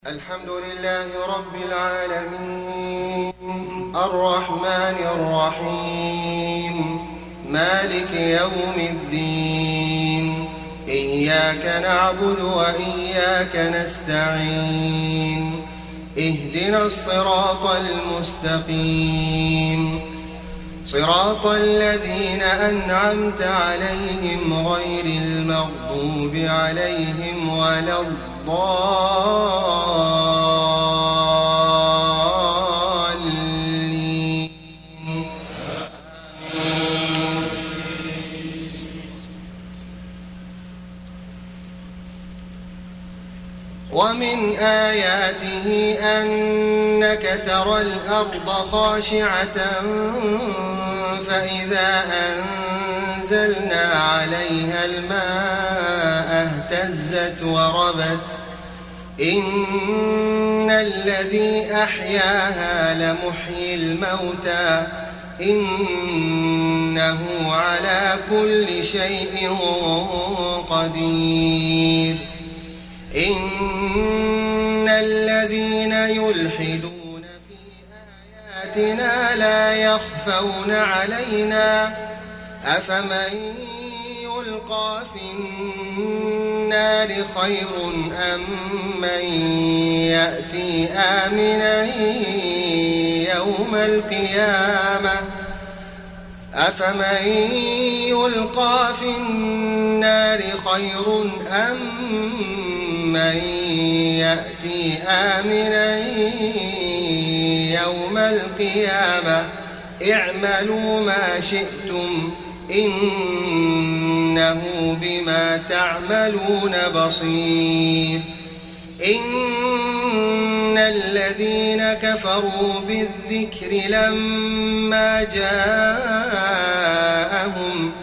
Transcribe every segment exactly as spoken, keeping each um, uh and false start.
الحمد لله رب العالمين الرحمن الرحيم مالك يوم الدين إياك نعبد وإياك نستعين اهدنا الصراط المستقيم صراط الذين أنعمت عليهم غير المغضوب عليهم ولا الضالين. ومن آياته أنك ترى الأرض خاشعة فإذا أنزلنا عليها الماء اهتزت وربت إن الذي أحياها لمحيي الموتى إنه على كل شيء قدير. إن الذين يلحدون في آياتنا لا يخفون علينا أفمن يلقى في النار خير أم من يأتي آمنا يوم القيامة أفمن يلقى في النار خير أم من يأتي آمنا يوم القيامة اعملوا ما شئتم إنه بما تعملون بصير. إن الذين كفروا بالذكر لما جاءهم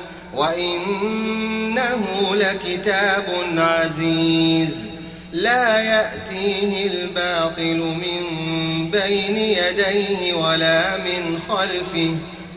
وإنه لكتاب عزيز لا يأتيه الباطل من بين يديه ولا من خلفه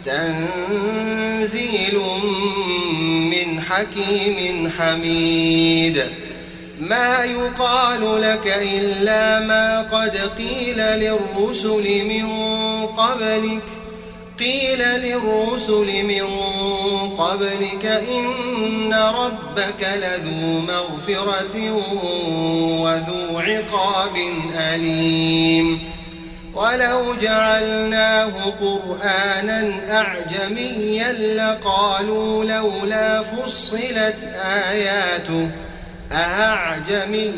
تنزيل من حكيم حميد. ما يقال لك إلا ما قد قيل للرسل من قبلك قيل للرسل من قبلك إن ربك لذو مغفرة وذو عقاب أليم. ولو جعلناه قرآنا أعجميا لقالوا لولا فصلت آياته أأعجمي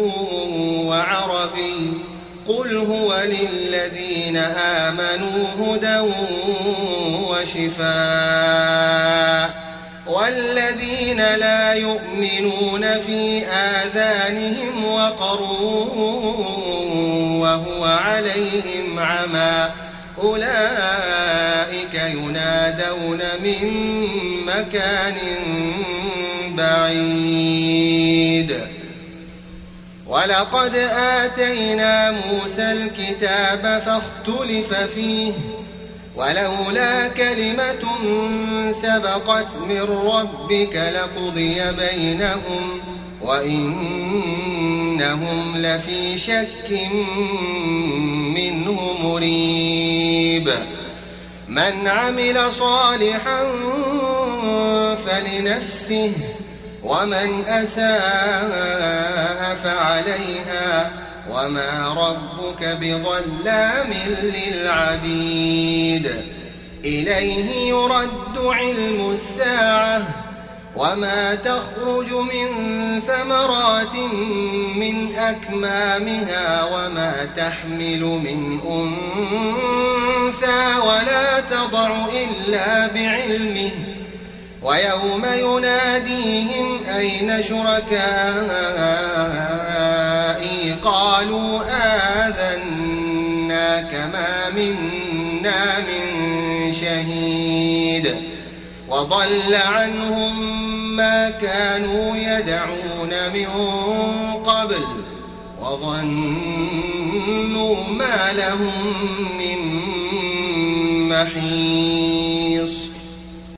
وعربي قل هو للذين آمنوا هدى وشفاء والذين لا يؤمنون في آذانهم وقر وهو عليهم عمى أولئك ينادون من مكان بعيد. ولقد آتينا موسى الكتاب فاختلف فيه ولولا كلمة سبقت من ربك لقضي بينهم وإنهم لفي شك منه مريب. من عمل صالحا فلنفسه ومن أساء فعليها وما ربك بظلام للعبيد. إليه يرد علم الساعة وما تخرج من ثمرات من أكمامها وما تحمل من أنثى ولا تضع إلا بعلمه ويوم يناديهم أين شركائي قالوا آذناك ما منا من شهيد وضل عنهم ما كانوا يدعون من قبل وظنوا ما لهم من محيص.